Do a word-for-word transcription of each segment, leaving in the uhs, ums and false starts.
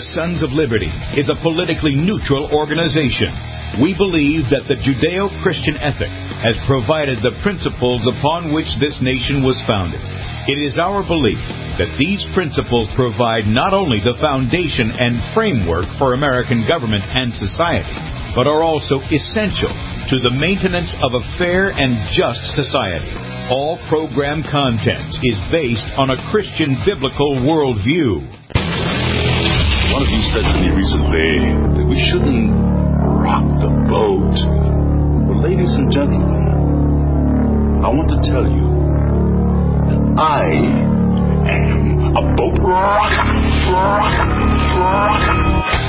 Sons of Liberty is a politically neutral organization. We believe that the Judeo-Christian ethic has provided the principles upon which this nation was founded. It is our belief that these principles provide not only the foundation and framework for American government and society, but are also essential to the maintenance of a fair and just society. All program content is based on a Christian biblical worldview. One of you said to me recently that we shouldn't rock the boat. Well, ladies and gentlemen, I want to tell you that I am a boat rocker. Rocker. Rocker.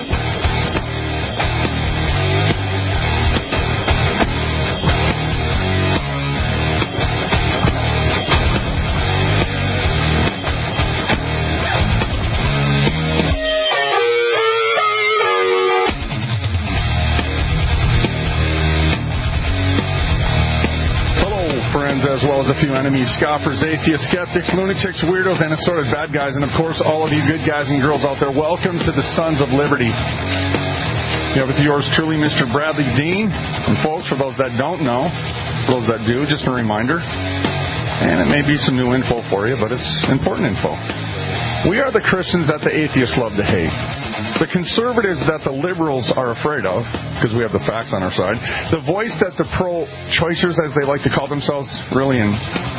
As well as a few enemies, scoffers, atheists, skeptics, lunatics, weirdos, and assorted bad guys, and of course all of you good guys and girls out there, welcome to the Sons of Liberty. You know, with yours truly, Mister Bradley Dean. And folks, for those that don't know, for those that do, just a reminder, and it may be some new info for you, but it's important info. We are the Christians that the atheists love to hate. The conservatives that the liberals are afraid of, because we have the facts on our side. The voice that the pro-choicers, as they like to call themselves, really in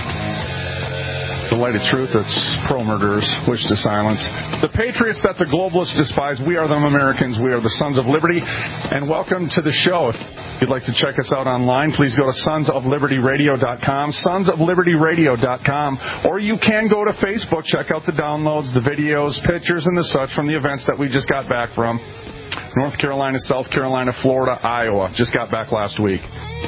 the light of truth, that's pro-murderers, wish to silence. The patriots that the globalists despise. We are them Americans. We are the Sons of Liberty. And welcome to the show. If you'd like to check us out online, please go to sons of liberty radio dot com, sons of liberty radio dot com, or you can go to Facebook, check out the downloads, the videos, pictures, and the such from the events that we just got back from. North Carolina, South Carolina, Florida, Iowa. Just got back last week.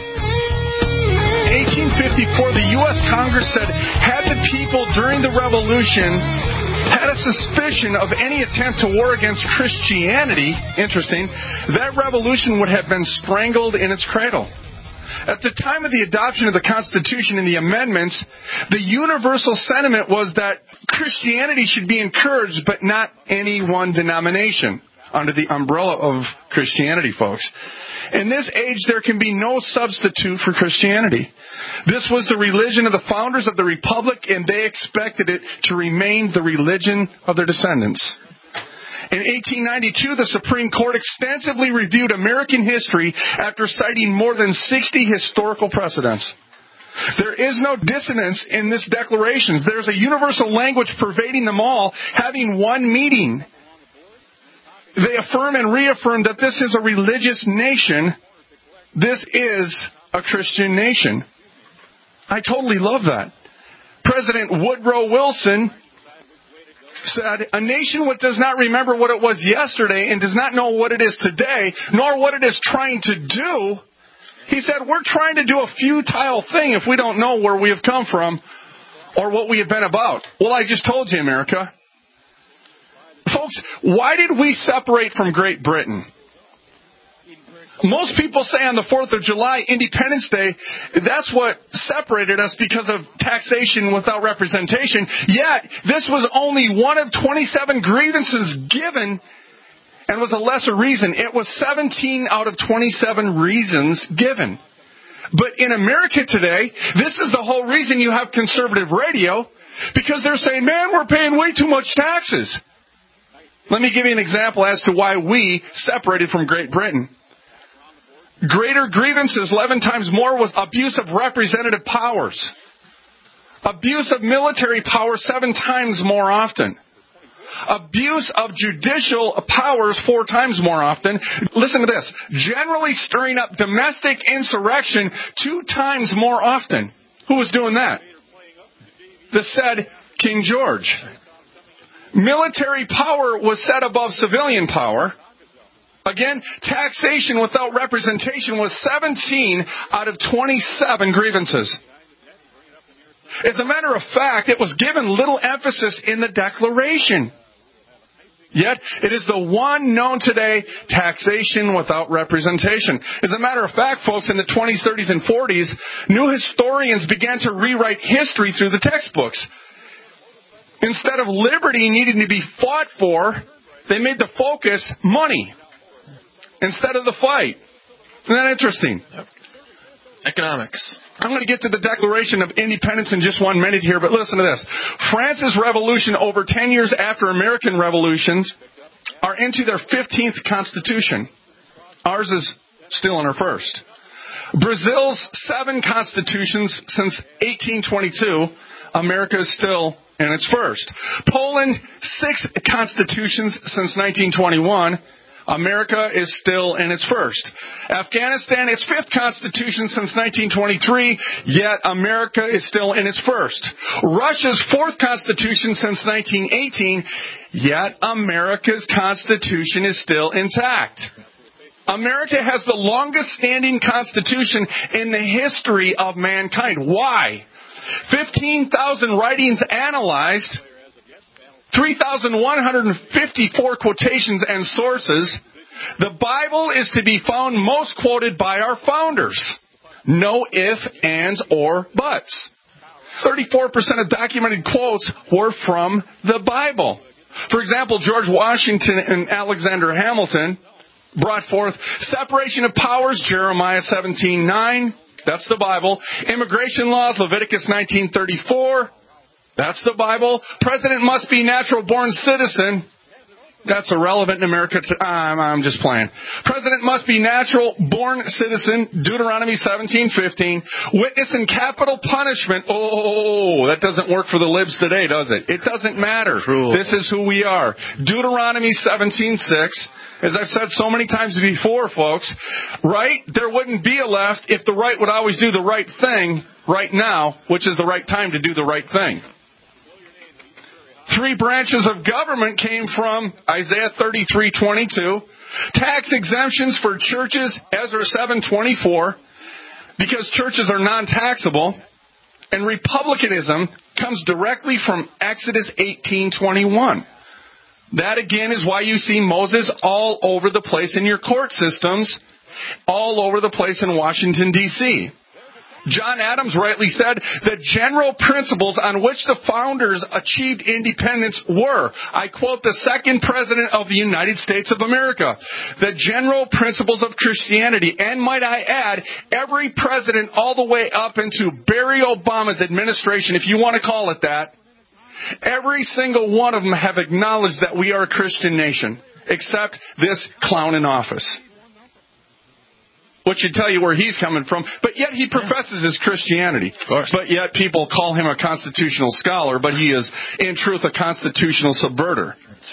eighteen fifty-four, the U S Congress said, had the people during the Revolution had a suspicion of any attempt to war against Christianity, interesting, that revolution would have been strangled in its cradle. At the time of the adoption of the Constitution and the amendments, the universal sentiment was that Christianity should be encouraged, but not any one denomination, under the umbrella of Christianity, folks. In this age, there can be no substitute for Christianity. This was the religion of the founders of the Republic, and they expected it to remain the religion of their descendants. In eighteen ninety-two, the Supreme Court extensively reviewed American history after citing more than sixty historical precedents. There is no dissonance in this declarations. There's a universal language pervading them all, having one meaning. They affirm and reaffirm that this is a religious nation. This is a Christian nation. I totally love that. President Woodrow Wilson said, a nation which does not remember what it was yesterday and does not know what it is today, nor what it is trying to do, he said, we're trying to do a futile thing if we don't know where we have come from or what we have been about. Well, I just told you, America. Folks, why did we separate from Great Britain? Most people say on the fourth of July, Independence Day, that's what separated us because of taxation without representation. Yet, this was only one of twenty-seven grievances given and was a lesser reason. It was seventeen out of twenty-seven reasons given. But in America today, this is the whole reason you have conservative radio, because they're saying, man, we're paying way too much taxes. Let me give you an example as to why we separated from Great Britain. Greater grievances, eleven times more, was abuse of representative powers. Abuse of military power, seven times more often. Abuse of judicial powers, four times more often. Listen to this. Generally stirring up domestic insurrection, two times more often. Who was doing that? The said King George. Military power was set above civilian power. Again, taxation without representation was seventeen out of twenty-seven grievances. As a matter of fact, it was given little emphasis in the Declaration. Yet, it is the one known today, taxation without representation. As a matter of fact, folks, in the twenties, thirties, and forties, new historians began to rewrite history through the textbooks. Instead of liberty needing to be fought for, They made the focus money instead of the fight. Isn't that interesting? Yep. Economics. I'm going to get to the Declaration of Independence in just one minute here, but listen to this. France's revolution over ten years after American revolutions are into their fifteenth constitution. Ours is still in our first. Brazil's seven constitutions since eighteen twenty-two. America is still in its first. Poland, six constitutions since nineteen twenty-one. America is still in its first. Afghanistan, its fifth constitution since nineteen twenty-three, yet America is still in its first. Russia's fourth constitution since nineteen eighteen, yet America's constitution is still intact. America has the longest standing constitution in the history of mankind. Why? fifteen thousand writings analyzed, three thousand one hundred fifty-four quotations and sources. The Bible is to be found most quoted by our founders. No ifs, ands, or buts. thirty-four percent of documented quotes were from the Bible. For example, George Washington and Alexander Hamilton brought forth separation of powers, Jeremiah seventeen nine. That's the Bible. Immigration laws, Leviticus nineteen thirty-four. That's the Bible. President must be natural-born citizen. That's irrelevant in America. To, um, I'm just playing. President must be natural-born citizen. Deuteronomy seventeen fifteen. Witness in capital punishment. Oh, that doesn't work for the libs today, does it? It doesn't matter. True. This is who we are. Deuteronomy seventeen six. As I've said so many times before, folks, right? There wouldn't be a left if the right would always do the right thing right now, which is the right time to do the right thing. Three branches of government came from Isaiah thirty-three twenty-two. Tax exemptions for churches, Ezra seven twenty-four, because churches are non-taxable. And republicanism comes directly from Exodus eighteen twenty-one. That, again, is why you see Moses all over the place in your court systems, all over the place in Washington, D C John Adams rightly said the general principles on which the founders achieved independence were, I quote the second president of the United States of America, the general principles of Christianity. And might I add, every president all the way up into Barry Obama's administration, if you want to call it that, every single one of them have acknowledged that we are a Christian nation, except this clown in office. Which should tell you where he's coming from. But yet he professes his Christianity. Of course. But yet people call him a constitutional scholar, but he is, in truth, a constitutional subverter.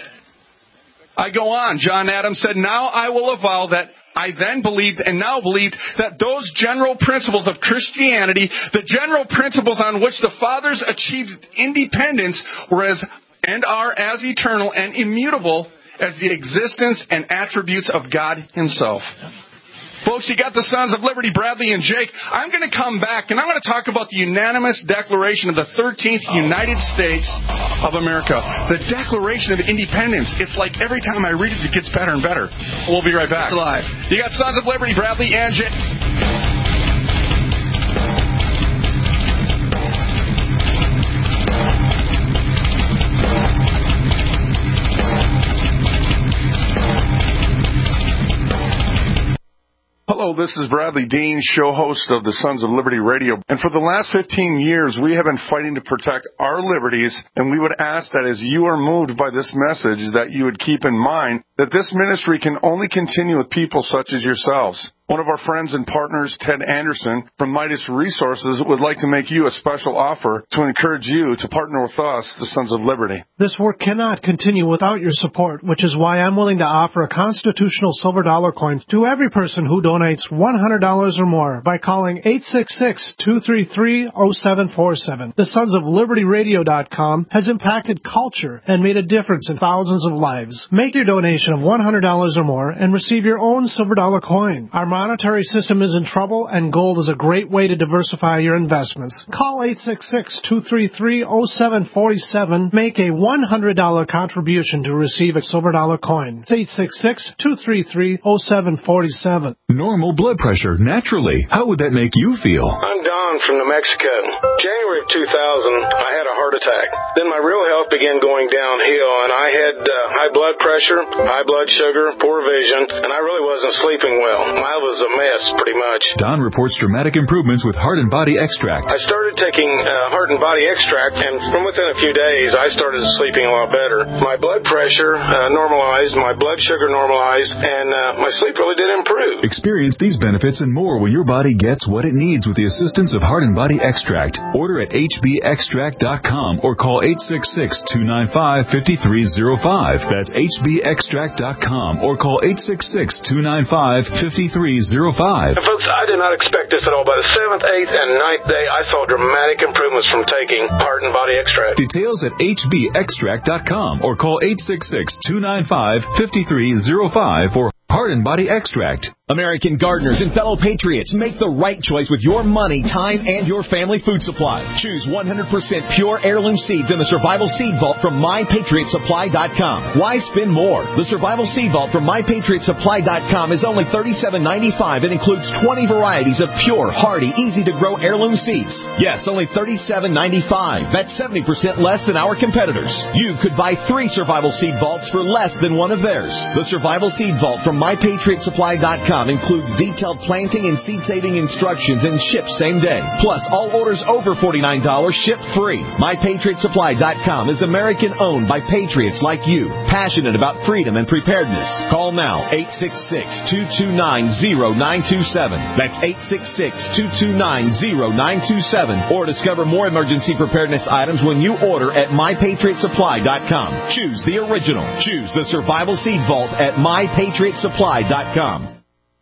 I go on. John Adams said, now I will avow that I then believed and now believed that those general principles of Christianity, the general principles on which the fathers achieved independence, were as and are as eternal and immutable as the existence and attributes of God Himself. Folks, you got the Sons of Liberty, Bradley and Jake. I'm going to come back, and I'm going to talk about the unanimous Declaration of the thirteenth United States of America. The Declaration of Independence. It's like every time I read it, it gets better and better. We'll be right back. It's alive. You got Sons of Liberty, Bradley and Jake. Hello, this is Bradley Dean, show host of the Sons of Liberty Radio. And for the last fifteen years, we have been fighting to protect our liberties, and we would ask that as you are moved by this message, that you would keep in mind that this ministry can only continue with people such as yourselves. One of our friends and partners, Ted Anderson, from Midas Resources, would like to make you a special offer to encourage you to partner with us, the Sons of Liberty. This work cannot continue without your support, which is why I'm willing to offer a constitutional silver dollar coin to every person who donates one hundred dollars or more by calling eight six six, two three three, zero seven four seven. The Sons of Liberty Radio dot com has impacted culture and made a difference in thousands of lives. Make your donation of one hundred dollars or more and receive your own silver dollar coin. Our monetary system is in trouble, and gold is a great way to diversify your investments. Call eight six six, two three three, zero seven four seven. Make a one hundred dollars contribution to receive a silver dollar coin. It's eight six six, two three three, zero seven four seven. Normal blood pressure, naturally. How would that make you feel? I'm Don from New Mexico. January of two thousand, I had a heart attack. Then my real health began going downhill, and I had uh, high blood pressure, high blood sugar, poor vision, and I really wasn't sleeping well. I was a mess, pretty much. Don reports dramatic improvements with Heart and Body Extract. I started taking uh, Heart and Body Extract, and from within a few days, I started sleeping a lot better. My blood pressure uh, normalized, my blood sugar normalized, and uh, my sleep really did improve. Experience these benefits and more when your body gets what it needs with the assistance of Heart and Body Extract. Order at H B extract dot com or call eight six six, two nine five, five three zero five. That's H B extract dot com or call eight six six, two nine five, five three zero five. And folks, I did not expect this at all. By the seventh, eighth, and ninth day, I saw dramatic improvements from taking Heart and Body Extract. Details at H B extract dot com or call eight six six, two nine five, five three zero five for Heart and Body Extract. American gardeners and fellow patriots, make the right choice with your money, time, and your family food supply. Choose one hundred percent pure heirloom seeds in the Survival Seed Vault from my patriot supply dot com. Why spend more? The Survival Seed Vault from my patriot supply dot com is only thirty-seven ninety-five and includes twenty varieties of pure, hardy, easy-to-grow heirloom seeds. Yes, only thirty-seven ninety-five. That's seventy percent less than our competitors. You could buy three Survival Seed Vaults for less than one of theirs. The Survival Seed Vault from my patriot supply dot com includes detailed planting and seed-saving instructions and ships same day. Plus, all orders over forty-nine dollars ship free. my patriot supply dot com is American-owned by patriots like you, passionate about freedom and preparedness. Call now, eight six six, two two nine, zero nine two seven. That's eight six six, two two nine, zero nine two seven. Or discover more emergency preparedness items when you order at my patriot supply dot com. Choose the original. Choose the Survival Seed Vault at my patriot supply dot com.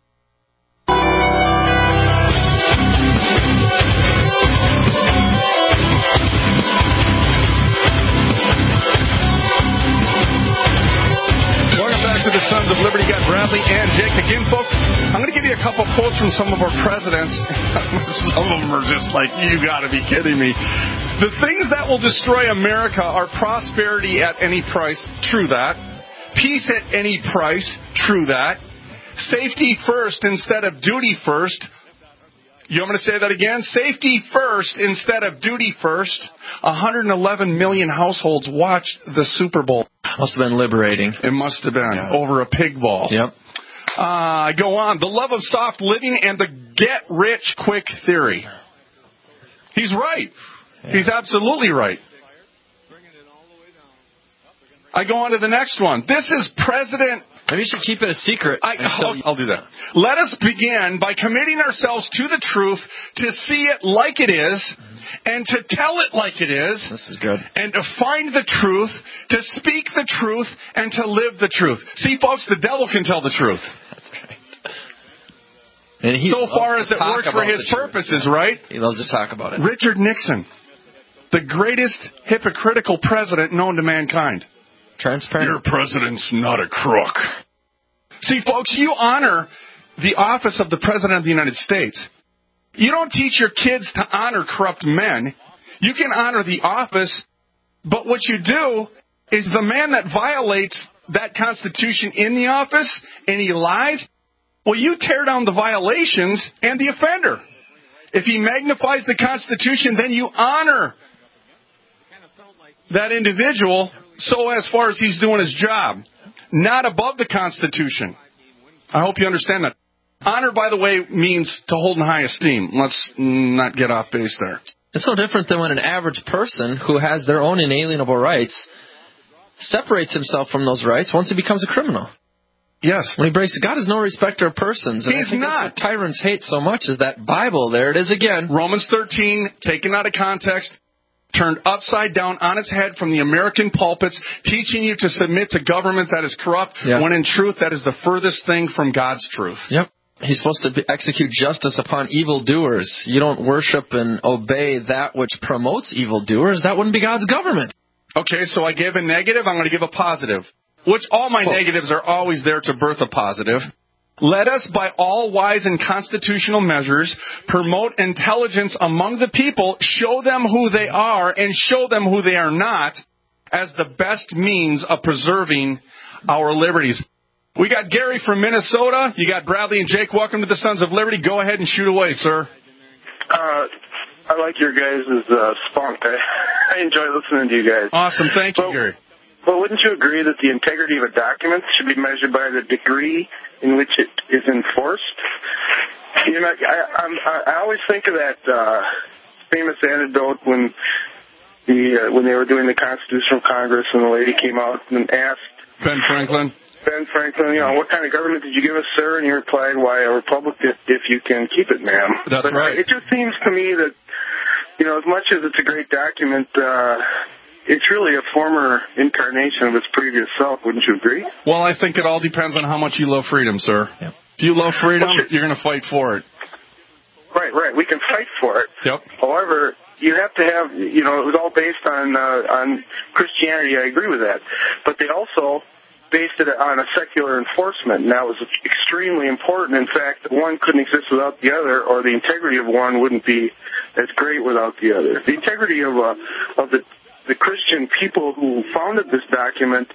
To the Sons of Liberty, got Bradley and Jake. Again, folks, I'm going to give you a couple quotes from some of our presidents. Some of them are just like, you got to be kidding me. The things that will destroy America are prosperity at any price. True that. Peace at any price. True that. Safety first instead of duty first. You want me to say that again? Safety first instead of duty first. one hundred eleven million households watched the Super Bowl. Must have been liberating. It must have been. Yeah. Over a pig ball. Yep. Uh, I go on. The love of soft living and the get-rich-quick theory. He's right. Yeah. He's absolutely right. I go on to the next one. This is President... Maybe you should keep it a secret. I, I'll, I'll do that. Let us begin by committing ourselves to the truth, to see it like it is, and to tell it like it is. This is good. And to find the truth, to speak the truth, and to live the truth. See, folks, the devil can tell the truth. That's right. And he so far as it works for his purposes, right? He loves to talk about it. Richard Nixon, the greatest hypocritical president known to mankind. Transparent. Your president's not a crook. See, folks, you honor the office of the President of the United States. You don't teach your kids to honor corrupt men. You can honor the office, but what you do is the man that violates that Constitution in the office and he lies, well, you tear down the violations and the offender. If he magnifies the Constitution, then you honor that individual so as far as he's doing his job, not above the Constitution. I hope you understand that. Honor, by the way, means to hold in high esteem. Let's not get off base there. It's no different than when an average person who has their own inalienable rights separates himself from those rights once he becomes a criminal. Yes. When he breaks it, God is no respecter of persons. And He's I think not. That's what tyrants hate so much is that Bible. There it is again. Romans thirteen, taken out of context, turned upside down on its head from the American pulpits, teaching you to submit to government that is corrupt, yep. when in truth that is the furthest thing from God's truth. Yep. He's supposed to be, execute justice upon evildoers. You don't worship and obey that which promotes evildoers. That wouldn't be God's government. Okay, so I gave a negative, I'm going to give a positive. Which all my Quote. negatives are always there to birth a positive. Let us, by all wise and constitutional measures, promote intelligence among the people, show them who they are, and show them who they are not, as the best means of preserving our liberties. We got Gary from Minnesota. You got Bradley and Jake. Welcome to the Sons of Liberty. Go ahead and shoot away, sir. Uh, I like your guys' uh, spunk. I, I enjoy listening to you guys. Awesome. Thank you, but, Gary. But wouldn't you agree that the integrity of a document should be measured by the degree in which it is enforced? You know, I, I'm, I always think of that uh, famous anecdote when the uh, when they were doing the Constitutional Congress and the lady came out and asked Ben Franklin. Ben Franklin, you know, what kind of government did you give us, sir? And he replied, why, a republic if, if you can keep it, ma'am. That's but right. It just seems to me that, you know, as much as it's a great document, uh, it's really a former incarnation of its previous self. Wouldn't you agree? Well, I think it all depends on how much you love freedom, sir. Yep. If you love freedom, well, you're going to fight for it. Right, right. We can fight for it. Yep. However, you have to have, you know, it was all based on uh, on Christianity. I agree with that. But they also based it on a secular enforcement, and that was extremely important. In fact, one couldn't exist without the other, or the integrity of one wouldn't be as great without the other. The integrity of uh, of the the Christian people who founded this document,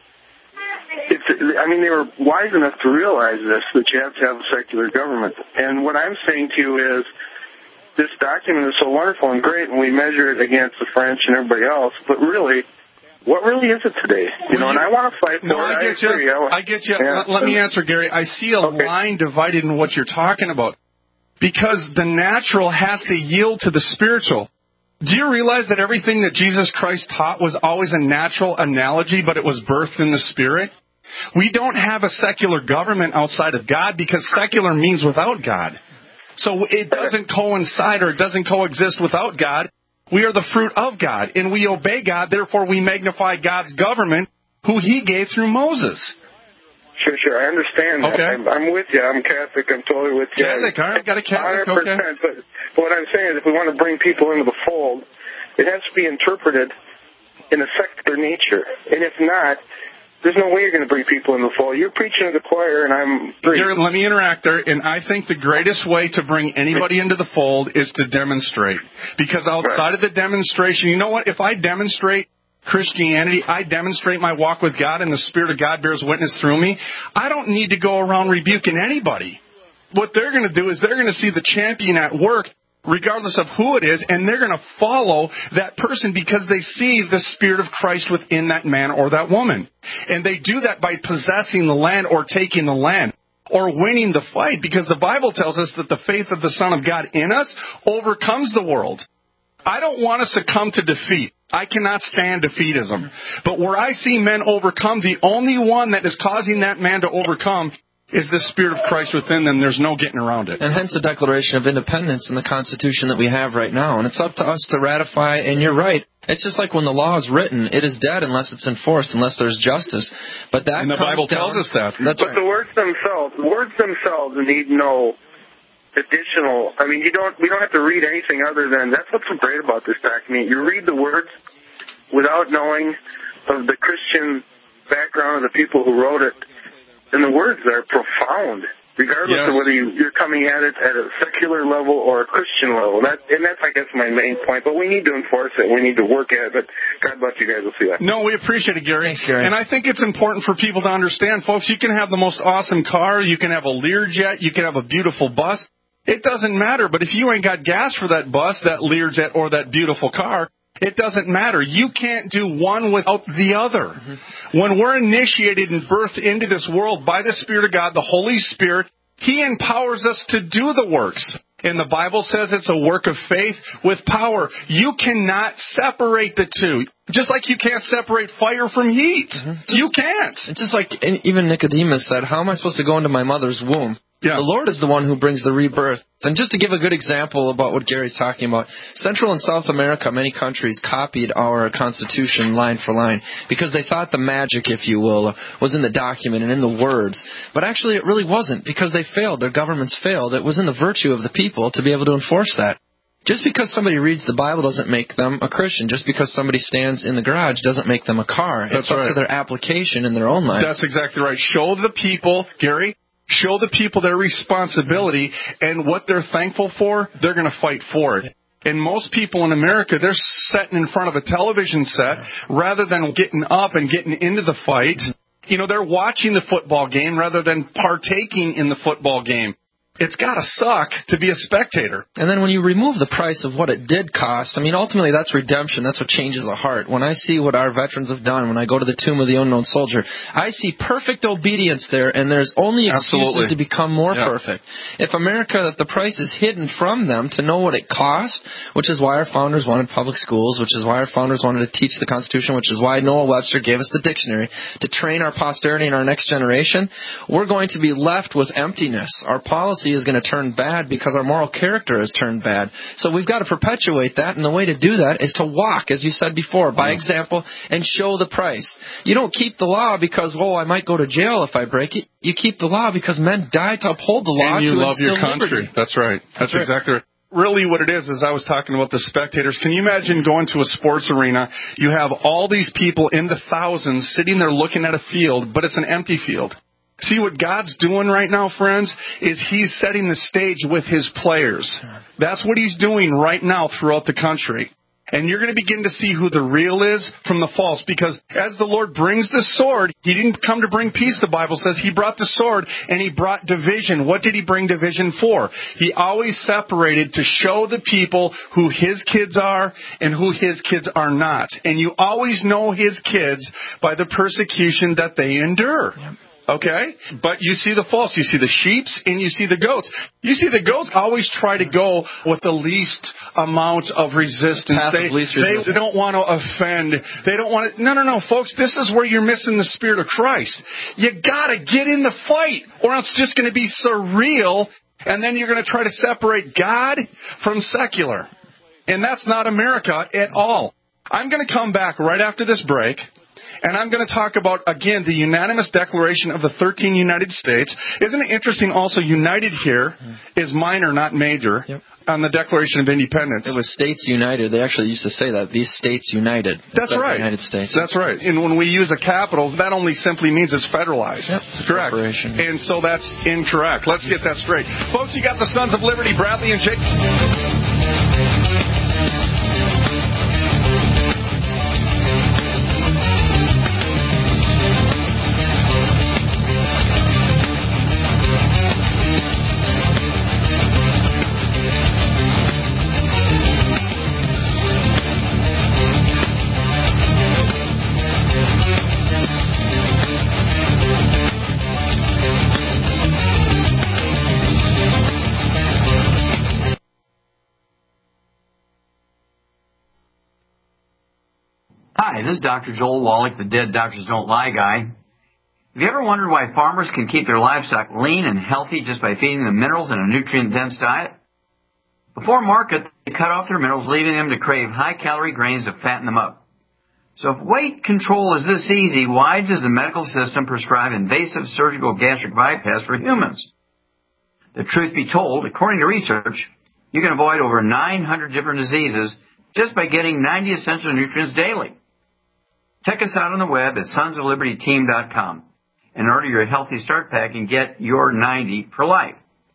it's, I mean, they were wise enough to realize this, that you have to have a secular government. And what I'm saying to you is, this document is so wonderful and great, and we measure it against the French and everybody else, but really, what really is it today? You know, and I want to fight for no, it. I get I agree. you. I, I get you. Yeah. Let, let me answer, Gary. I see a okay. line divided in what you're talking about. Because the natural has to yield to the spiritual. Do you realize that everything that Jesus Christ taught was always a natural analogy, but it was birthed in the Spirit? We don't have a secular government outside of God because secular means without God. So it doesn't coincide or it doesn't coexist without God. We are the fruit of God, and we obey God. Therefore, we magnify God's government, who He gave through Moses. Sure, sure. I understand that. Okay. I'm, I'm with you. I'm Catholic. I'm totally with you. Catholic, all right. Got a Catholic, one hundred percent. okay. But, but what I'm saying is if we want to bring people into the fold, it has to be interpreted in a secular nature. And if not, there's no way you're going to bring people in the fold. You're preaching to the choir, and I'm... Gary, let me interact there. And I think the greatest way to bring anybody into the fold is to demonstrate. Because outside right. of the demonstration, you know what? If I demonstrate Christianity, I demonstrate my walk with God, and the Spirit of God bears witness through me, I don't need to go around rebuking anybody. What they're going to do is they're going to see the champion at work, regardless of who it is, and they're going to follow that person because they see the Spirit of Christ within that man or that woman. And they do that by possessing the land or taking the land or winning the fight, because the Bible tells us that the faith of the Son of God in us overcomes the world. I don't want to succumb to defeat. I cannot stand defeatism. But where I see men overcome, the only one that is causing that man to overcome is the Spirit of Christ within them. There's no getting around it. And hence the Declaration of Independence and the Constitution that we have right now. And it's up to us to ratify, and you're right. It's just like when the law is written, it is dead unless it's enforced, unless there's justice. But that and the Bible down, tells us that. That's but right. the words themselves, words themselves need no additional. I mean, you don't. We don't have to read anything other than that's what's so great about this document. You read the words without knowing of the Christian background of the people who wrote it, and the words are profound, regardless yes. of whether you, you're coming at it at a secular level or a Christian level. That, and that's, I guess, my main point. But we need to enforce it. We need to work at it. But God bless you guys. We'll see that. No, we appreciate it, Gary. Thanks, Gary. And I think it's important for people to understand, folks, you can have the most awesome car, you can have a Learjet, you can have a beautiful bus. It doesn't matter. But if you ain't got gas for that bus, that Learjet, or that beautiful car, it doesn't matter. You can't do one without the other. Mm-hmm. When we're initiated and birthed into this world by the Spirit of God, the Holy Spirit, He empowers us to do the works. And the Bible says it's a work of faith with power. You cannot separate the two. Just like you can't separate fire from heat. Mm-hmm. Just, you can't. It's just like even Nicodemus said, how am I supposed to go into my mother's womb? Yeah. The Lord is the one who brings the rebirth. And just to give a good example about what Gary's talking about, Central and South America, many countries copied our Constitution line for line because they thought the magic, if you will, was in the document and in the words. But actually it really wasn't, because they failed. Their governments failed. It was in the virtue of the people to be able to enforce that. Just because somebody reads the Bible doesn't make them a Christian. Just because somebody stands in the garage doesn't make them a car. That's it's up right. to their application in their own lives. That's exactly right. Show the people, Gary, Show the people their responsibility and what they're thankful for, they're going to fight for it. And most people in America, they're sitting in front of a television set rather than getting up and getting into the fight. You know, they're watching the football game rather than partaking in the football game. It's got to suck to be a spectator. And then when you remove the price of what it did cost, I mean, ultimately that's redemption. That's what changes a heart. When I see what our veterans have done, when I go to the Tomb of the Unknown Soldier, I see perfect obedience there, and there's only excuses Absolutely. to become more yeah. perfect. If America, if the price is hidden from them to know what it cost, which is why our founders wanted public schools, which is why our founders wanted to teach the Constitution, which is why Noah Webster gave us the dictionary to train our posterity and our next generation, we're going to be left with emptiness. Our policy is going to turn bad because our moral character has turned bad. So we've got to perpetuate that, and the way to do that is to walk, as you said before, by example, and show the price. You don't keep the law because, oh, I might go to jail if I break it. You keep the law because men died to uphold the law and you to love your instill country. liberty. That's right. That's, That's right. exactly right. Really what it is, is I was talking about the spectators. Can you imagine going to a sports arena? You have all these people in the thousands sitting there looking at a field, but it's an empty field. See, what God's doing right now, friends, is He's setting the stage with His players. That's what He's doing right now throughout the country. And you're going to begin to see who the real is from the false. Because as the Lord brings the sword, He didn't come to bring peace, the Bible says. He brought the sword and He brought division. What did He bring division for? He always separated to show the people who His kids are and who His kids are not. And you always know His kids by the persecution that they endure. Yep. Okay? But you see the false. You see the sheeps and you see the goats. You see the goats always try to go with the least amount of resistance. Path They, of least they, resistance. they don't want to offend. They don't want to... No, no, no, folks. This is where you're missing the Spirit of Christ. You got to get in the fight or else it's just going to be surreal, and then you're going to try to separate God from secular. And that's not America at all. I'm going to come back right after this break. And I'm going to talk about, again, the unanimous declaration of the thirteen United States. Isn't it interesting also, united here is minor, not major, yep. on the Declaration of Independence. It was States United. They actually used to say that. These States United. That's right. United States. That's right. And when we use a capital, that only simply means it's federalized. Yep, it's correct. And so that's incorrect. Let's get that straight. Folks, you got the Sons of Liberty, Bradley and Jake. Hi, this is Doctor Joel Wallach, the Dead Doctors Don't Lie guy. Have you ever wondered why farmers can keep their livestock lean and healthy just by feeding them minerals in a nutrient-dense diet? Before market, they cut off their minerals, leaving them to crave high-calorie grains to fatten them up. So if weight control is this easy, why does the medical system prescribe invasive surgical gastric bypass for humans? The truth be told, according to research, you can avoid over nine hundred different diseases just by getting ninety essential nutrients daily. Check us out on the web at sons of liberty team dot com and order your Healthy Start Pack and get your ninety for life.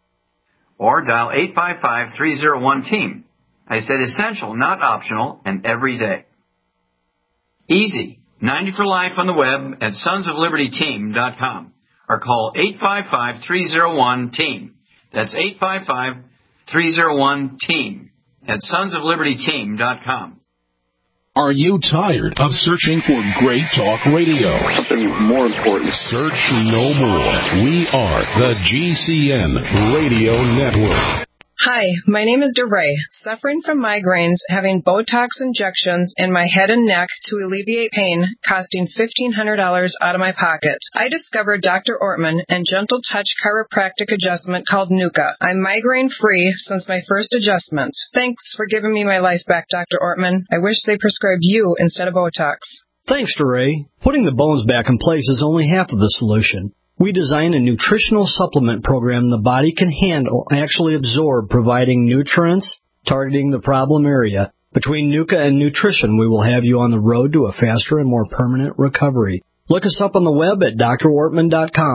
Or dial eight five five, three oh one, team. I said essential, not optional, and every day. Easy. ninety for life on the web at sons of liberty team dot com or call eight five five, three oh one, team. That's eight five five, three oh one, team at sons of liberty team dot com. Are you tired of searching for great talk radio? Something more important. Search no more. We are the G C N Radio Network. Hi, my name is DeRay, suffering from migraines, having Botox injections in my head and neck to alleviate pain, costing fifteen hundred dollars out of my pocket. I discovered Doctor Ortman and Gentle Touch chiropractic adjustment called Nuka. I'm migraine-free since my first adjustment. Thanks for giving me my life back, Doctor Ortman. I wish they prescribed you instead of Botox. Thanks, DeRay. Putting the bones back in place is only half of the solution. We designed a nutritional supplement program the body can handle and actually absorb, providing nutrients, targeting the problem area. Between Nuka and nutrition, we will have you on the road to a faster and more permanent recovery. Look us up on the web at D R Ortman dot com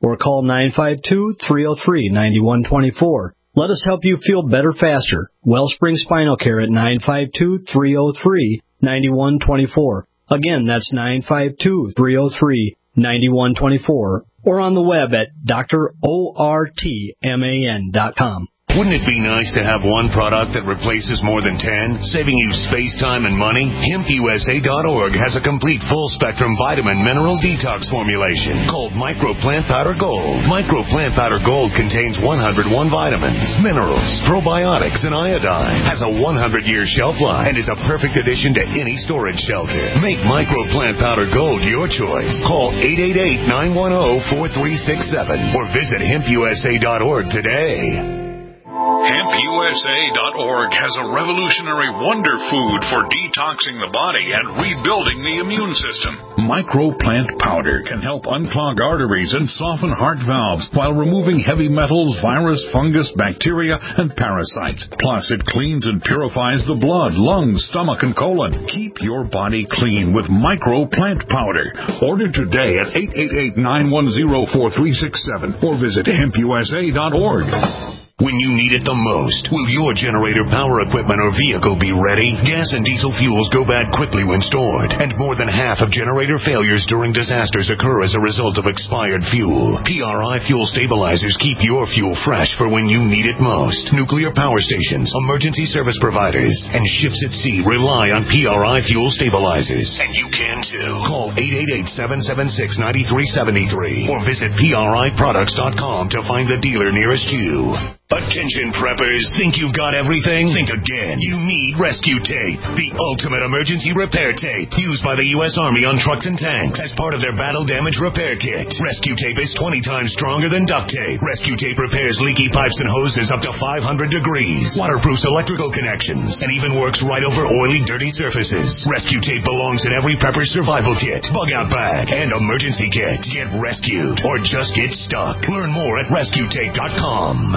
or call nine five two, three oh three, nine one two four. Let us help you feel better faster. Wellspring Spinal Care at nine five two, three oh three, nine one two four. Again, that's nine five two, three oh three, nine one two four. Or on the web at D R O R T M A N dot com. Wouldn't it be nice to have one product that replaces more than ten, saving you space, time, and money? Hemp U S A dot org has a complete full-spectrum vitamin mineral detox formulation called Micro Plant Powder Gold. Micro Plant Powder Gold contains one hundred one vitamins, minerals, probiotics, and iodine. Has a one hundred year shelf life and is a perfect addition to any storage shelter. Make Micro Plant Powder Gold your choice. Call eight eight eight, nine one zero, four three six seven or visit hemp U S A dot org today. Hemp U S A dot org has a revolutionary wonder food for detoxing the body and rebuilding the immune system. Microplant powder can help unclog arteries and soften heart valves while removing heavy metals, virus, fungus, bacteria, and parasites. Plus, it cleans and purifies the blood, lungs, stomach, and colon. Keep your body clean with Microplant powder. Order today at eight eight eight, nine one zero, four three six seven or visit hemp U S A dot org. When you need it the most, will your generator, power equipment, or vehicle be ready? Gas and diesel fuels go bad quickly when stored, and more than half of generator failures during disasters occur as a result of expired fuel. P R I fuel stabilizers keep your fuel fresh for when you need it most. Nuclear power stations, emergency service providers, and ships at sea rely on P R I fuel stabilizers. And you can too. Call eight eight eight, seven seven six, nine three seven three or visit P R I products dot com to find the dealer nearest you. Attention preppers, think you've got everything? Think again. You need Rescue Tape, the ultimate emergency repair tape used by the U S Army on trucks and tanks as part of their battle damage repair kit. Rescue Tape is twenty times stronger than duct tape. Rescue Tape repairs leaky pipes and hoses up to five hundred degrees, waterproofs electrical connections, and even works right over oily, dirty surfaces. Rescue Tape belongs in every prepper's survival kit, bug out bag, and emergency kit. Get rescued or just get stuck. Learn more at rescue tape dot com.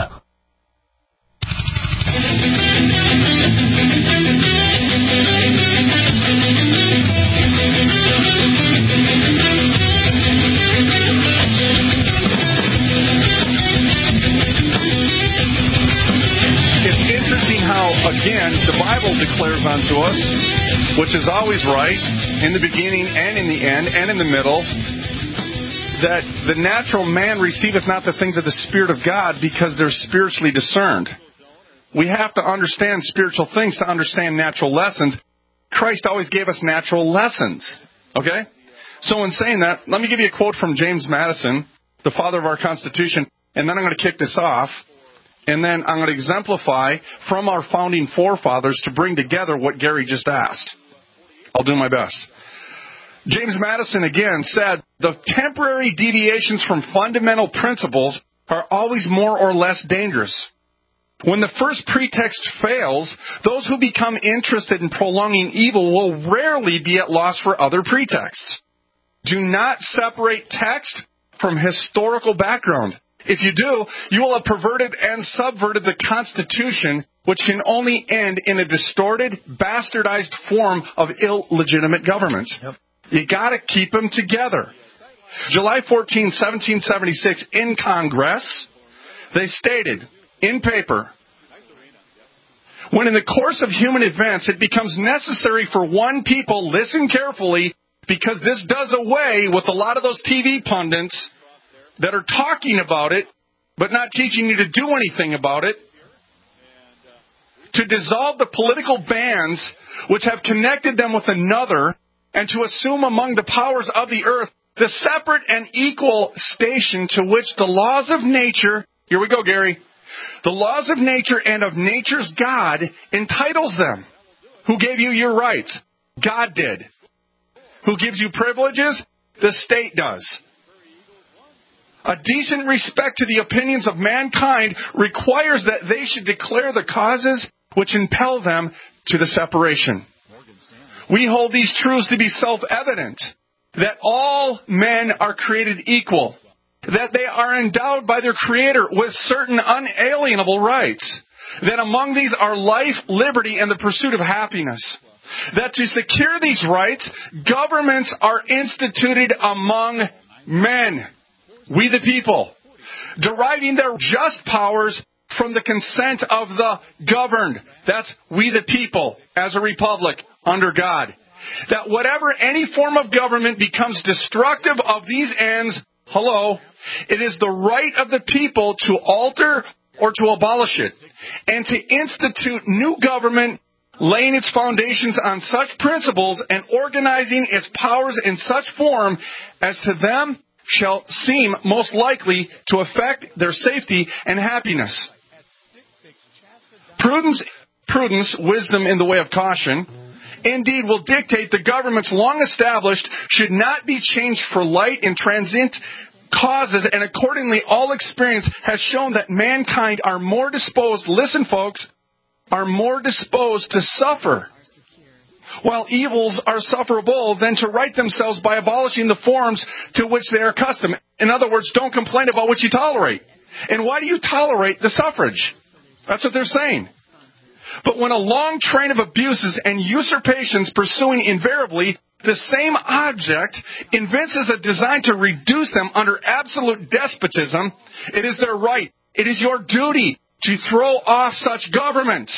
It's interesting how, again, the Bible declares unto us, which is always right, in the beginning and in the end and in the middle, that the natural man receiveth not the things of the Spirit of God because they're spiritually discerned. We have to understand spiritual things to understand natural lessons. Christ always gave us natural lessons. Okay? So in saying that, let me give you a quote from James Madison, the father of our Constitution, and then I'm going to kick this off. And then I'm going to exemplify from our founding forefathers to bring together what Gary just asked. I'll do my best. James Madison again said, the temporary deviations from fundamental principles are always more or less dangerous. When the first pretext fails, those who become interested in prolonging evil will rarely be at loss for other pretexts. Do not separate text from historical background. If you do, you will have perverted and subverted the Constitution, which can only end in a distorted, bastardized form of illegitimate government. Yep. You got to keep them together. July fourteenth, seventeen seventy-six, in Congress, they stated, in paper, when in the course of human events it becomes necessary for one people, listen carefully, because this does away with a lot of those T V pundits that are talking about it, but not teaching you to do anything about it, to dissolve the political bands which have connected them with another, and to assume among the powers of the earth the separate and equal station to which the laws of nature, here we go, Gary, the laws of nature and of nature's God entitles them. Who gave you your rights? God did. Who gives you privileges? The state does. A decent respect to the opinions of mankind requires that they should declare the causes which impel them to the separation. We hold these truths to be self-evident, that all men are created equal, that they are endowed by their Creator with certain unalienable rights, that among these are life, liberty, and the pursuit of happiness, that to secure these rights, governments are instituted among men. We the people. Deriving their just powers from the consent of the governed. That's we the people as a republic under God. That whatever any form of government becomes destructive of these ends, hello, it is the right of the people to alter or to abolish it, and to institute new government, laying its foundations on such principles and organizing its powers in such form as to them shall seem most likely to affect their safety and happiness. Prudence, prudence, wisdom in the way of caution, indeed will dictate the governments long established should not be changed for light and transient causes, and accordingly all experience has shown that mankind are more disposed, listen folks, are more disposed to suffer, while evils are sufferable, than to right themselves by abolishing the forms to which they are accustomed. In other words, don't complain about what you tolerate. And why do you tolerate the suffrage? That's what they're saying. But when a long train of abuses and usurpations pursuing invariably the same object evinces a design to reduce them under absolute despotism, it is their right, it is your duty to throw off such government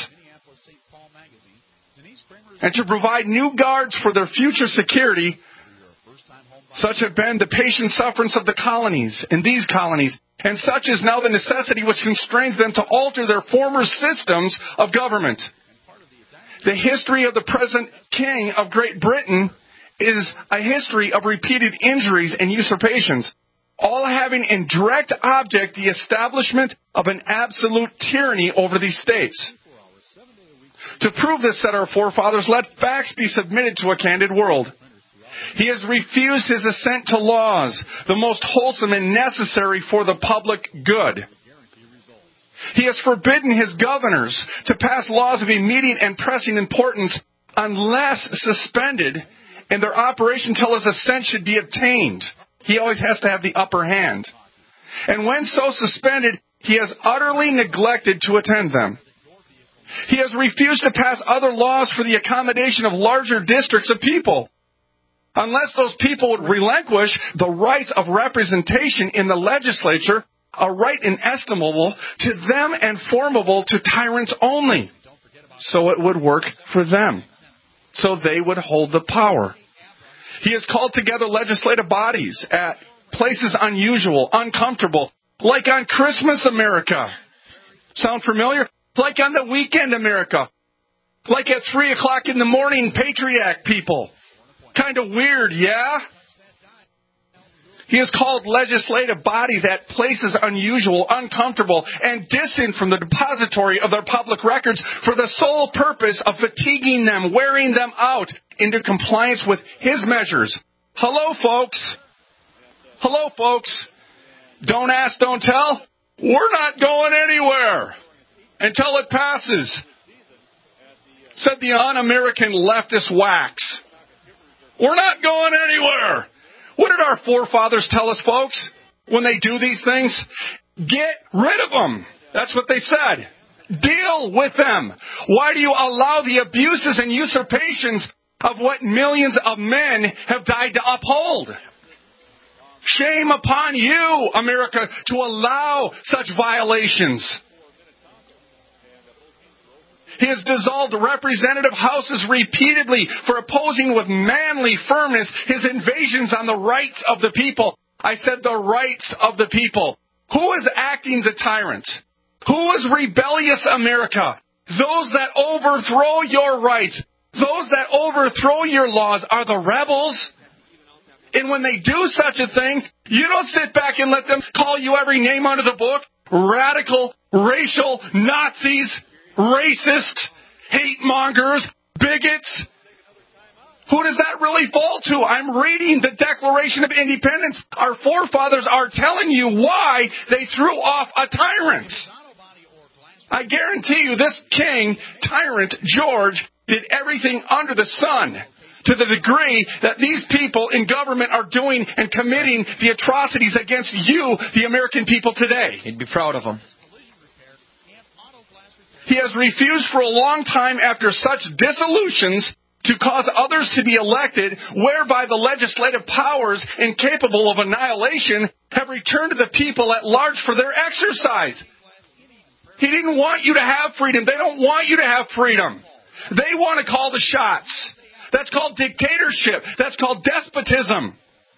and to provide new guards for their future security. Such have been the patient sufferance of the colonies in these colonies, and such is now the necessity which constrains them to alter their former systems of government. The history of the present King of Great Britain is a history of repeated injuries and usurpations, all having in direct object the establishment of an absolute tyranny over these states. To prove this, said our forefathers, let facts be submitted to a candid world. He has refused his assent to laws, the most wholesome and necessary for the public good. He has forbidden his governors to pass laws of immediate and pressing importance unless suspended in their operation till his assent should be obtained. He always has to have the upper hand. And when so suspended, he has utterly neglected to attend them. He has refused to pass other laws for the accommodation of larger districts of people, unless those people would relinquish the rights of representation in the legislature, a right inestimable to them and formable to tyrants only. So it would work for them. So they would hold the power. He has called together legislative bodies at places unusual, uncomfortable, like on Christmas America. Sound familiar? Like on the weekend America. Like at three o'clock in the morning, Patriot Act people. Kind of weird, yeah? He has called legislative bodies at places unusual, uncomfortable, and distant from the depository of their public records for the sole purpose of fatiguing them, wearing them out into compliance with his measures. Hello, folks. Hello, folks. Don't ask, don't tell. We're not going anywhere until it passes, said the un-American leftist whacks. We're not going anywhere. What did our forefathers tell us, folks, when they do these things? Get rid of them. That's what they said. Deal with them. Why do you allow the abuses and usurpations of what millions of men have died to uphold? Shame upon you, America, to allow such violations. He has dissolved representative houses repeatedly for opposing with manly firmness his invasions on the rights of the people. I said the rights of the people. Who is acting the tyrant? Who is rebellious America? Those that overthrow your rights, those that overthrow your laws are the rebels. And when they do such a thing, you don't sit back and let them call you every name under the book. Radical, racial, Nazis, racist, hate mongers, bigots. Who does that really fall to? I'm reading the Declaration of Independence. Our forefathers are telling you why they threw off a tyrant. I guarantee you this king, tyrant, George, did everything under the sun to the degree that these people in government are doing and committing the atrocities against you, the American people today. He'd be proud of them. He has refused for a long time after such dissolutions to cause others to be elected, whereby the legislative powers incapable of annihilation have returned to the people at large for their exercise. He didn't want you to have freedom. They don't want you to have freedom. They want to call the shots. That's called dictatorship. That's called despotism.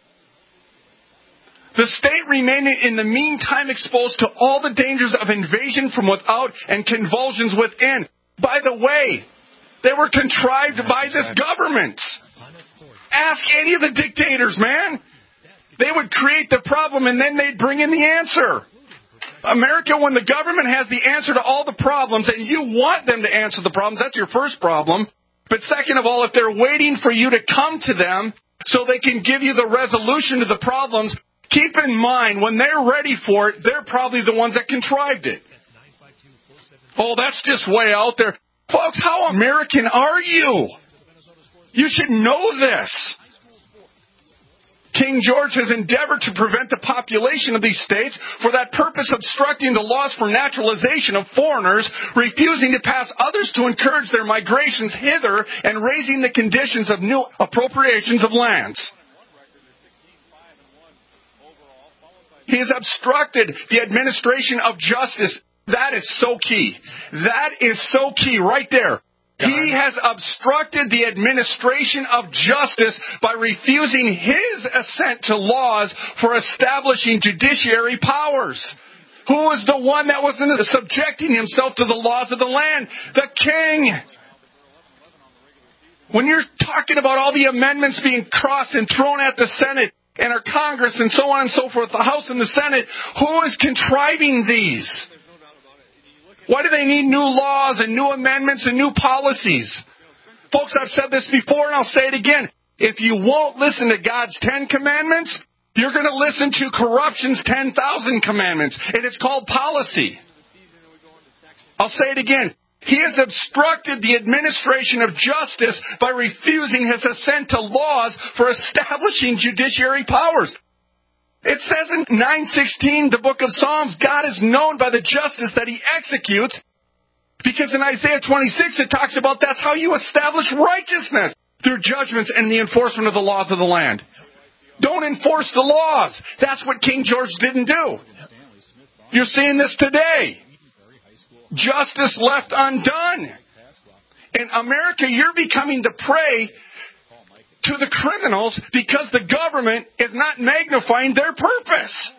The state remained in the meantime exposed to all the dangers of invasion from without and convulsions within. By the way, they were contrived by this government. Ask any of the dictators, man. They would create the problem and then they'd bring in the answer. America, when the government has the answer to all the problems and you want them to answer the problems, that's your first problem. But second of all, if they're waiting for you to come to them so they can give you the resolution to the problems, keep in mind, when they're ready for it, they're probably the ones that contrived it. Oh, that's just way out there. Folks, how American are you? You should know this. King George has endeavored to prevent the population of these states, for that purpose obstructing the laws for naturalization of foreigners, refusing to pass others to encourage their migrations hither, and raising the conditions of new appropriations of lands. He has obstructed the administration of justice. That is so key. That is so key right there. He has obstructed the administration of justice by refusing his assent to laws for establishing judiciary powers. Who was the one that was subjecting himself to the laws of the land? The king. When you're talking about all the amendments being crossed and thrown at the Senate and our Congress and so on and so forth, the House and the Senate, who is contriving these? Why do they need new laws and new amendments and new policies? Folks, I've said this before and I'll say it again. If you won't listen to God's Ten Commandments, you're going to listen to corruption's ten thousand commandments. And it's called policy. I'll say it again. He has obstructed the administration of justice by refusing his assent to laws for establishing judiciary powers. It says in nine sixteen, the book of Psalms, God is known by the justice that he executes. Because in Isaiah twenty-six, it talks about that's how you establish righteousness, through judgments and the enforcement of the laws of the land. Don't enforce the laws. That's what King George didn't do. You're seeing this today. Justice left undone. In America, you're becoming the prey to the criminals because the government is not magnifying their purpose.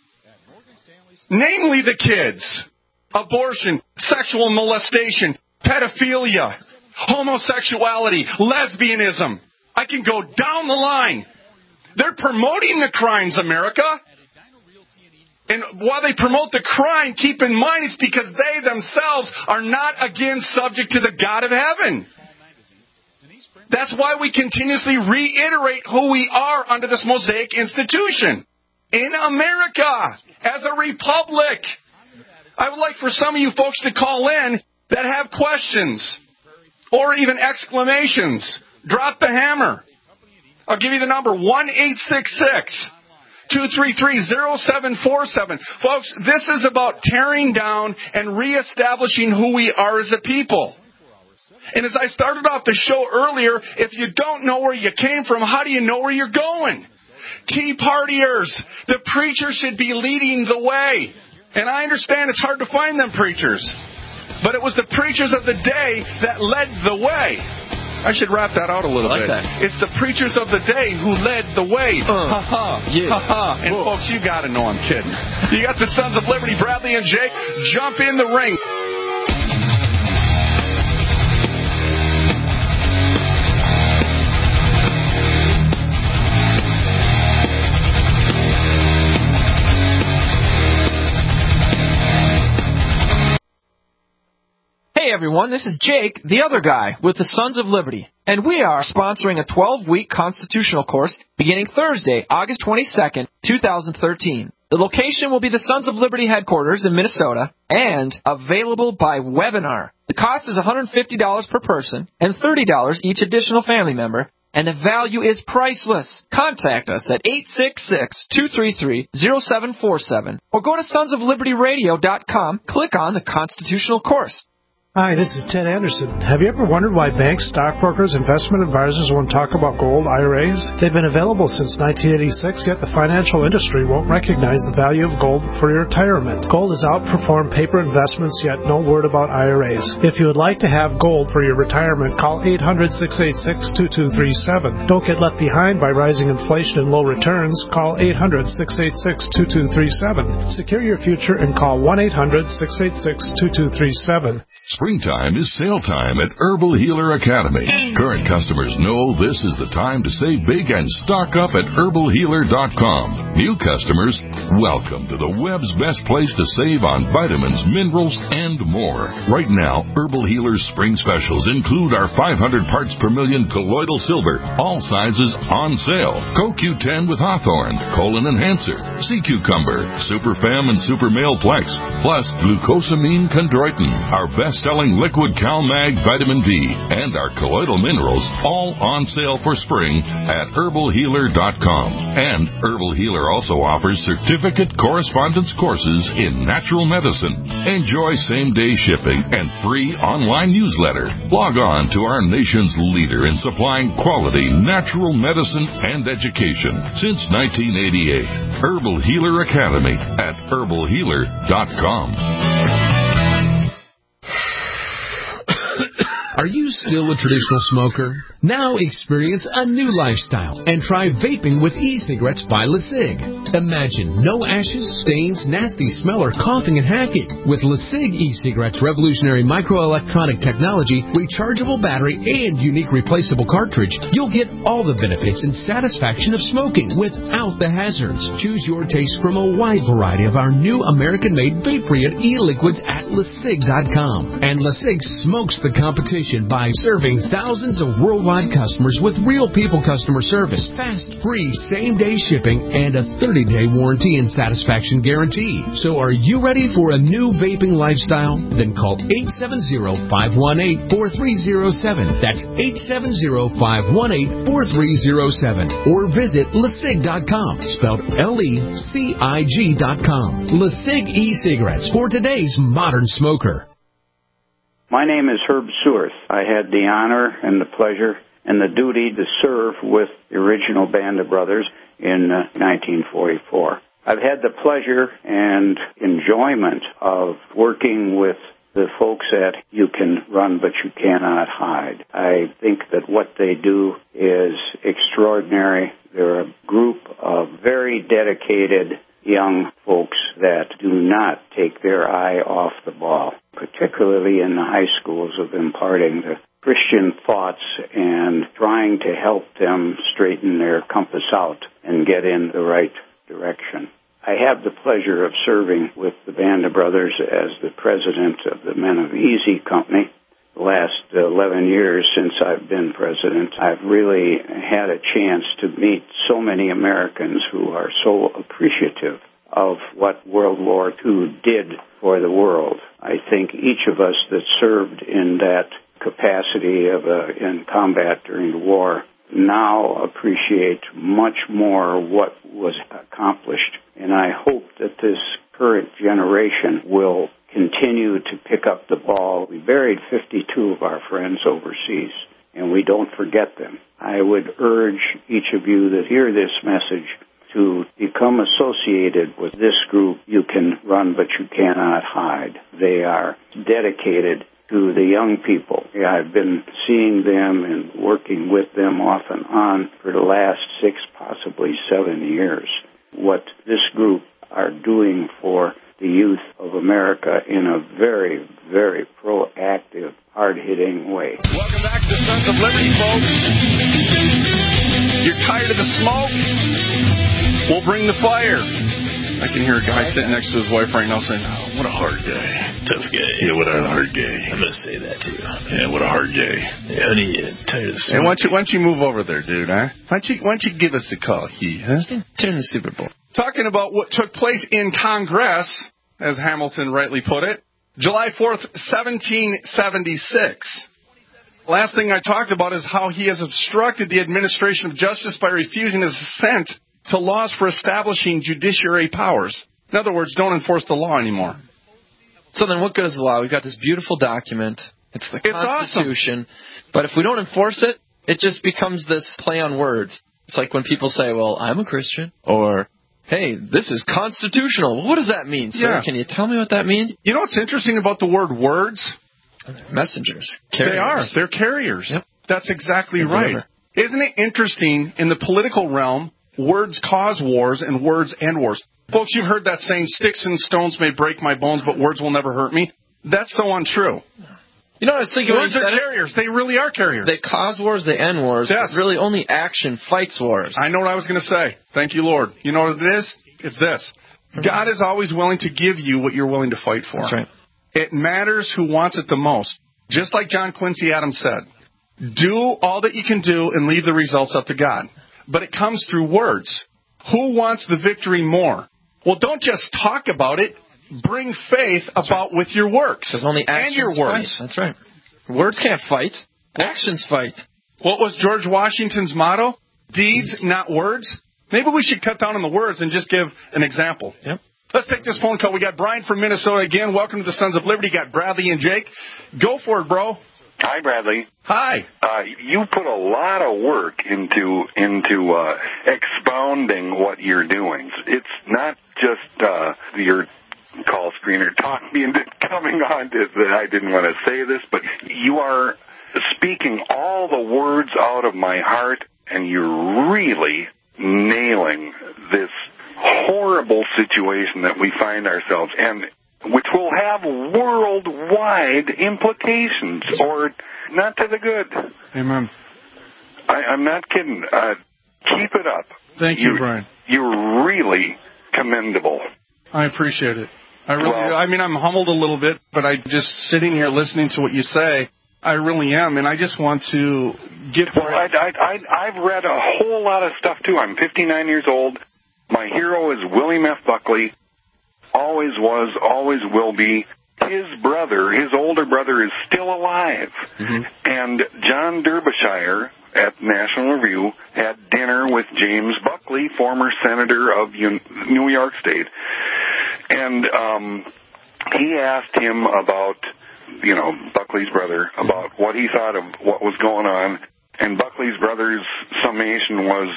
Namely the kids. Abortion, sexual molestation, pedophilia, homosexuality, lesbianism. I can go down the line. They're promoting the crimes, America. And while they promote the crime, keep in mind it's because they themselves are not again subject to the God of heaven. That's why we continuously reiterate who we are under this Mosaic institution. In America, as a republic. I would like for some of you folks to call in that have questions or even exclamations. Drop the hammer. I'll give you the number, one eight six six, two three three, zero seven four seven. Folks, this is about tearing down and reestablishing who we are as a people. And as I started off the show earlier, if you don't know where you came from, how do you know where you're going? Tea Partiers, the preacher should be leading the way. And I understand it's hard to find them preachers. But it was the preachers of the day that led the way. I should wrap that out a little I like bit. That. It's the preachers of the day who led the way. Uh, ha ha. Yeah. Ha ha. And Whoa. Folks, you got to know I'm kidding. You got the Sons of Liberty, Bradley and Jake. Jump in the ring. Hey everyone, this is Jake, the other guy, with the Sons of Liberty, and we are sponsoring a twelve-week constitutional course beginning Thursday, August twenty-second, two thousand thirteen. The location will be the Sons of Liberty headquarters in Minnesota and available by webinar. The cost is one hundred fifty dollars per person and thirty dollars each additional family member, and the value is priceless. Contact us at eight six six, two three three, zero seven four seven or go to sons of liberty radio dot com, click on the constitutional course. Hi, this is Ted Anderson. Have you ever wondered why banks, stockbrokers, investment advisors won't talk about gold I R As? They've been available since nineteen eighty-six, yet the financial industry won't recognize the value of gold for your retirement. Gold has outperformed paper investments, yet no word about I R As. If you would like to have gold for your retirement, call eight hundred, six eight six, two two three seven. Don't get left behind by rising inflation and low returns. Call eight hundred, six eight six, two two three seven. Secure your future and call one eight hundred, six eight six, two two three seven. Springtime is sale time at Herbal Healer Academy. Current customers know this is the time to save big and stock up at herbal healer dot com. New customers, welcome to the web's best place to save on vitamins, minerals, and more. Right now, Herbal Healer's spring specials include our five hundred parts per million colloidal silver, all sizes on sale. Co Q ten with Hawthorne, Colon Enhancer, Sea Cucumber, Super Fem and Super Male Plex, plus Glucosamine Chondroitin, our best selling liquid CalMag vitamin D, and our colloidal minerals, all on sale for spring at herbal healer dot com. And Herbal Healer also offers certificate correspondence courses in natural medicine. Enjoy same-day shipping and free online newsletter. Log on to our nation's leader in supplying quality natural medicine and education since nineteen eighty-eight. Herbal Healer Academy at herbal healer dot com. Are you still a traditional smoker? Now experience a new lifestyle and try vaping with e-cigarettes by LeSig. Imagine no ashes, stains, nasty smell, or coughing and hacking. With LeSig e-cigarettes' revolutionary microelectronic technology, rechargeable battery, and unique replaceable cartridge, you'll get all the benefits and satisfaction of smoking without the hazards. Choose your taste from a wide variety of our new American-made Vaporeon e-liquids at LeSig dot com. And LeSig smokes the competition by serving thousands of worldwide customers with real people customer service, fast, free, same-day shipping, and a thirty-day warranty and satisfaction guarantee. So are you ready for a new vaping lifestyle? Then call eight seven zero, five one eight, four three zero seven. That's eight seven zero, five one eight, four three zero seven. Or visit LeSig dot com, spelled L E C I G dot com. LeSig e-cigarettes for today's modern smoker. My name is Herb Sewerth. I had the honor and the pleasure and the duty to serve with the original Band of Brothers in uh, nineteen forty-four. I've had the pleasure and enjoyment of working with the folks at You Can Run But You Cannot Hide. I think that what they do is extraordinary. They're a group of very dedicated young folks that do not take their eye off the ball, particularly in the high schools, of imparting the Christian thoughts and trying to help them straighten their compass out and get in the right direction. I have the pleasure of serving with the Band of Brothers as the president of the Men of Easy Company. The last eleven years since I've been president, I've really had a chance to meet so many Americans who are so appreciative of what World War Two did for the world. I think each of us that served in that capacity of a, in combat during the war now appreciate much more what was accomplished. And I hope that this current generation will continue to pick up the ball. We buried fifty-two of our friends overseas, and we don't forget them. I would urge each of you that hear this message to become associated with this group. You Can Run But You Cannot Hide. They are dedicated to the young people. I've been seeing them and working with them off and on for the last six, possibly seven years. What this group are doing for the youth of America in a very, very proactive, hard-hitting way. Welcome back to Sons of Liberty, folks. You're tired of the smoke? We'll bring the fire. I can hear a guy sitting next to his wife right now saying, oh, what a hard guy. Tough guy. Yeah, what a hard guy. I'm going to say that, too. Yeah, what a hard guy. Yeah, honey, yeah, tired of the smoke. Hey, why don't, you, why don't you move over there, dude, huh? Why don't you, why don't you give us a call, he, huh? Turn the Super Bowl. Talking about what took place in Congress, as Hamilton rightly put it, July fourth, seventeen seventy-six. Last thing I talked about is how he has obstructed the administration of justice by refusing his assent to laws for establishing judiciary powers. In other words, don't enforce the law anymore. So then what good is the law? We've got this beautiful document. It's the It's Constitution. Awesome. But if we don't enforce it, it just becomes this play on words. It's like when people say, well, I'm a Christian, or, hey, this is constitutional. Well, what does that mean, sir? Yeah. Can you tell me what that means? You know what's interesting about the word words? Messengers. Carriers. They are. They're carriers. Yep. That's exactly They're right. deliver. Isn't it interesting, in the political realm, words cause wars and words end wars? Folks, you've heard that saying, sticks and stones may break my bones, but words will never hurt me. That's so untrue. You know what I was thinking Words when you are said carriers. It? They really are carriers. They cause wars, they end wars. Yes. But really, only action fights wars. I know what I was going to say. Thank you, Lord. You know what it is? It's this. God is always willing to give you what you're willing to fight for. That's right. It matters who wants it the most. Just like John Quincy Adams said, do all that you can do and leave the results up to God. But it comes through words. Who wants the victory more? Well, don't just talk about it. Bring faith That's about right. with your works. Because only actions and your words. Fight. That's right. Words can't fight. Actions fight. What was George Washington's motto? Deeds, not words. Maybe we should cut down on the words and just give an example. Yep. Let's take this phone call. We got Brian from Minnesota again. Welcome to the Sons of Liberty. Got Bradley and Jake. Go for it, bro. Hi, Bradley. Hi. Uh, you put a lot of work into into uh, expounding what you're doing. It's not just uh, your call screener talk me into coming on to that I didn't want to say this, but you are speaking all the words out of my heart, and you're really nailing this horrible situation that we find ourselves in, which will have worldwide implications, or not to the good. Amen. I, I'm not kidding. Uh, keep it up. Thank you, Brian. You're really commendable. I appreciate it. I really well, do. I mean, I'm humbled a little bit, but I just sitting here listening to what you say, I really am, and I just want to give... Well, I, I, I, I've read a whole lot of stuff, too. I'm fifty-nine years old. My hero is William F. Buckley. Always was, always will be. His brother, his older brother, is still alive. Mm-hmm. And John Derbyshire at National Review had dinner with James Buckley, former senator of New York State. And um, he asked him about, you know, Buckley's brother, about what he thought of what was going on. And Buckley's brother's summation was,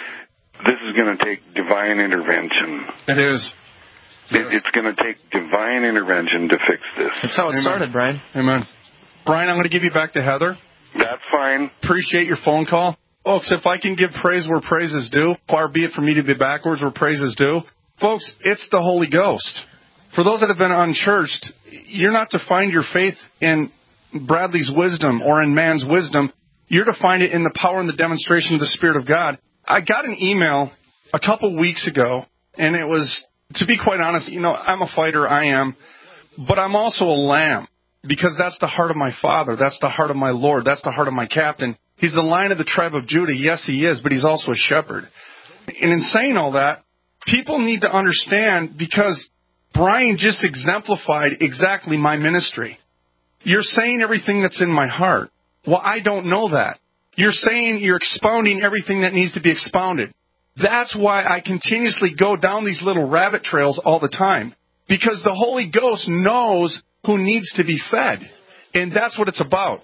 this is going to take divine intervention. It is. It, it's going to take divine intervention to fix this. That's how it Amen. started, Brian. Amen. Brian, I'm going to give you back to Heather. That's fine. Appreciate your phone call. Folks, if I can give praise where praise is due, far be it for me to be backwards where praise is due. Folks, it's the Holy Ghost. For those that have been unchurched, you're not to find your faith in Bradley's wisdom or in man's wisdom. You're to find it in the power and the demonstration of the Spirit of God. I got an email a couple weeks ago, and it was, to be quite honest, you know, I'm a fighter, I am, but I'm also a lamb, because that's the heart of my Father. That's the heart of my Lord. That's the heart of my captain. He's the Lion of the tribe of Judah. Yes, he is, but he's also a shepherd. And in saying all that, people need to understand, because Brian just exemplified exactly my ministry. You're saying everything that's in my heart. Well, I don't know that. You're saying, you're expounding everything that needs to be expounded. That's why I continuously go down these little rabbit trails all the time. Because the Holy Ghost knows who needs to be fed. And that's what it's about.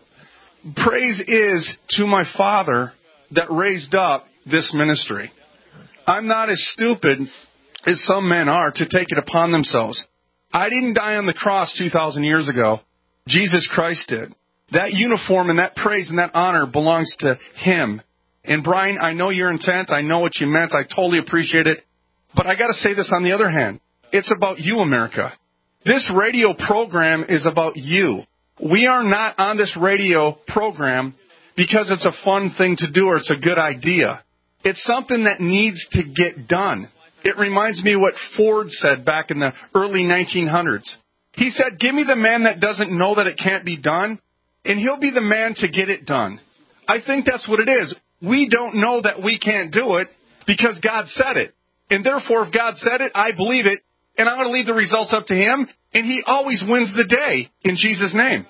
Praise is to my Father that raised up this ministry. I'm not as stupid as some men are to take it upon themselves. I didn't die on the cross two thousand years ago. Jesus Christ did. That uniform and that praise and that honor belongs to Him. And Brian, I know your intent. I know what you meant. I totally appreciate it. But I got to say this on the other hand. It's about you, America. This radio program is about you. We are not on this radio program because it's a fun thing to do or it's a good idea. It's something that needs to get done. It reminds me of what Ford said back in the early nineteen hundreds. He said, give me the man that doesn't know that it can't be done, and he'll be the man to get it done. I think that's what it is. We don't know that we can't do it because God said it. And therefore, if God said it, I believe it, and I'm going to leave the results up to Him, and He always wins the day in Jesus' name.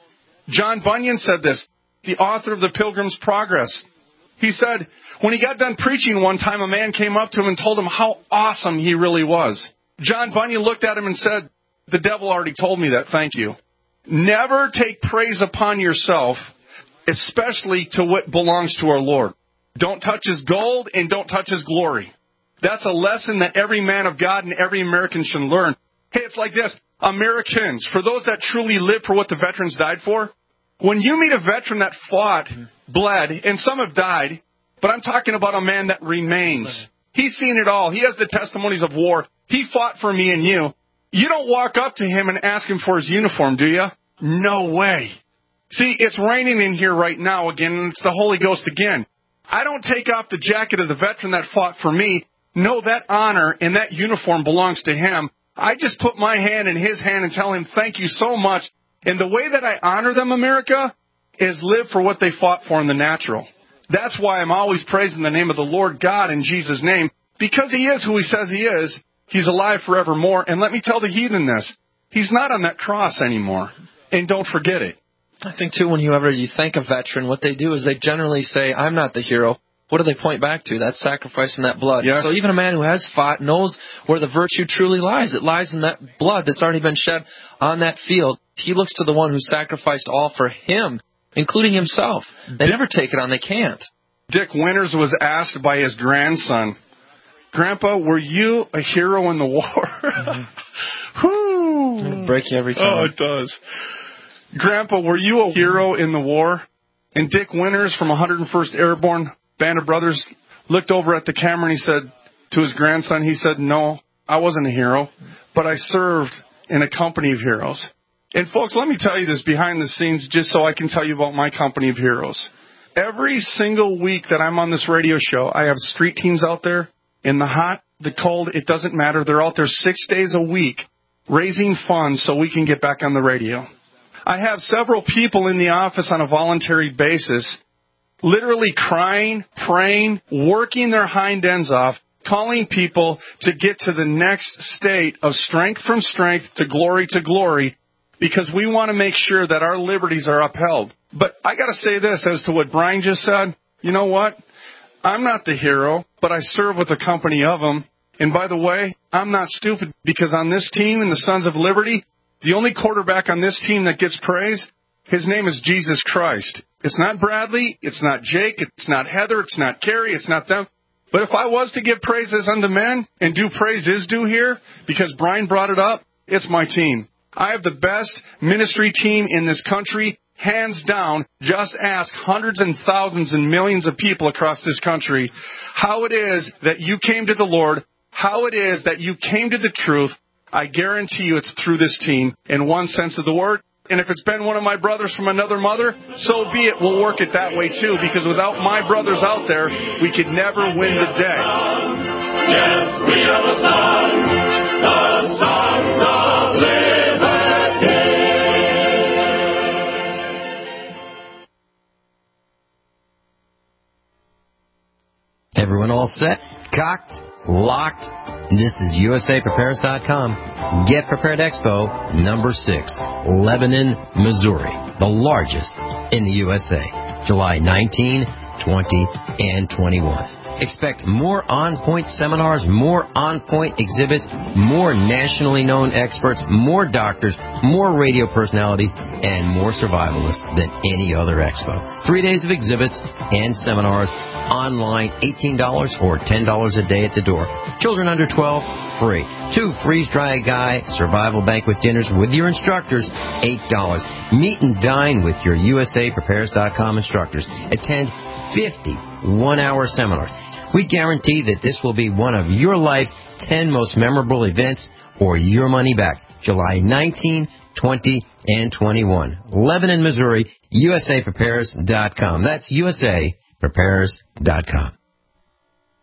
John Bunyan said this, the author of the Pilgrim's Progress. He said, when he got done preaching one time, a man came up to him and told him how awesome he really was. John Bunyan looked at him and said, The devil already told me that. Thank you. Never take praise upon yourself, especially to what belongs to our Lord. Don't touch his gold and don't touch his glory. That's a lesson that every man of God and every American should learn. Hey, it's like this. Americans, for those that truly live for what the veterans died for, when you meet a veteran that fought, bled, and some have died, but I'm talking about a man that remains. He's seen it all. He has the testimonies of war. He fought for me and you. You don't walk up to him and ask him for his uniform, do you? No way. See, it's raining in here right now again, and it's the Holy Ghost again. I don't take off the jacket of the veteran that fought for me. No, that honor and that uniform belongs to him. I just put my hand in his hand and tell him thank you so much. And the way that I honor them, America, is live for what they fought for in the natural. That's why I'm always praising the name of the Lord God in Jesus' name, because he is who he says he is. He's alive forevermore. And let me tell the heathen this. He's not on that cross anymore. And don't forget it. I think, too, whenever you thank a veteran, what they do is they generally say, I'm not the hero. What do they point back to? That sacrifice and that blood. Yes. So even a man who has fought knows where the virtue truly lies. It lies in that blood that's already been shed on that field. He looks to the one who sacrificed all for him, including himself. They Dick, never take it on. They can't. Dick Winters was asked by his grandson, Grandpa, were you a hero in the war? Mm-hmm. Whoo! It'll break you every time. Oh, it does. Grandpa, were you a hero in the war? And Dick Winters from one hundred first Airborne Band of Brothers looked over at the camera and he said to his grandson, he said, no, I wasn't a hero, but I served in a company of heroes. And folks, let me tell you this behind the scenes just so I can tell you about my company of heroes. Every single week that I'm on this radio show, I have street teams out there in the hot, the cold, it doesn't matter. They're out there six days a week raising funds so we can get back on the radio. I have several people in the office on a voluntary basis literally crying, praying, working their hind ends off, calling people to get to the next state of strength from strength to glory to glory, because we want to make sure that our liberties are upheld. But I got to say this as to what Brian just said. You know what? I'm not the hero, but I serve with a company of them. And by the way, I'm not stupid, because on this team in the Sons of Liberty, the only quarterback on this team that gets praise, his name is Jesus Christ. It's not Bradley. It's not Jake. It's not Heather. It's not Carrie. It's not them. But if I was to give praises unto men, and do praise is due here, because Brian brought it up, it's my team. I have the best ministry team in this country, hands down. Just ask hundreds and thousands and millions of people across this country how it is that you came to the Lord, how it is that you came to the truth. I guarantee you it's through this team in one sense of the word. And if it's been one of my brothers from another mother, so be it. We'll work it that way too, because without my brothers out there, we could never win the day. Yes, we are the sons, the sons of liberty. Everyone all set? Cocked? Locked? This is U S A Prepares dot com. Get Prepared Expo number six, Lebanon, Missouri, the largest in the U S A, July nineteenth, twentieth, and twenty-first. Expect more on-point seminars, more on-point exhibits, more nationally known experts, more doctors, more radio personalities, and more survivalists than any other expo. Three days of exhibits and seminars, online eighteen dollars or ten dollars a day at the door. Children under twelve, free. Two freeze-dry guy survival banquet dinners with your instructors, eight dollars. Meet and dine with your U S A Prepares dot com instructors. Attend fifty one-hour seminars. We guarantee that this will be one of your life's ten most memorable events, or your money back. July nineteenth, twentieth, and twenty-first. Lebanon, Missouri, U S A Prepares dot com. That's U S A Prepares dot com.